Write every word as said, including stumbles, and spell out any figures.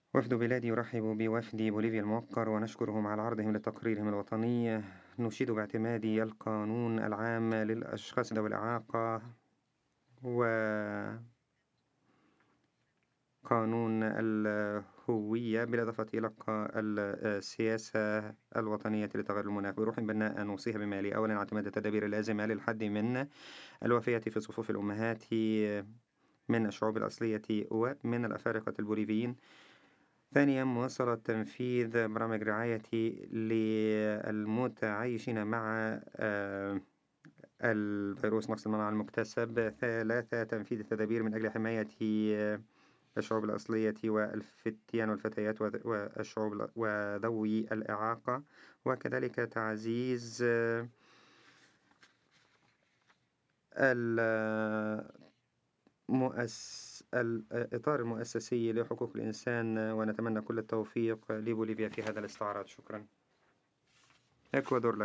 وفد بلادي يرحب بوفد بوليفيا الموقر ونشكرهم على عرضهم لتقريرهم الوطني. نشيد باعتماد القانون العام للأشخاص ذوي الإعاقة وقانون الهوية، بالإضافة إلى ق- السياسة الوطنية لتغير المناخ. بروح بناء نوصيها بمالي. أولا، اعتماد التدابير اللازمة للحد من الوفية في صفوف الأمهات من الشعوب الأصلية ومن الأفارقة البوليفيين. ثانيا، مواصلة تنفيذ برامج رعاية للمتعايشين مع آه، الفيروس نقص المناعة المكتسب. ثلاثة، تنفيذ التدابير من أجل حماية آه، الشعوب الأصلية والفتيان والفتيات وذ- والشعوب الأ- وذوي الإعاقة، وكذلك تعزيز آه، المؤس... الإطار المؤسسي لحقوق الإنسان. ونتمنى كل التوفيق لبوليفيا في هذا الاستعراض. شكرا. إكوادور.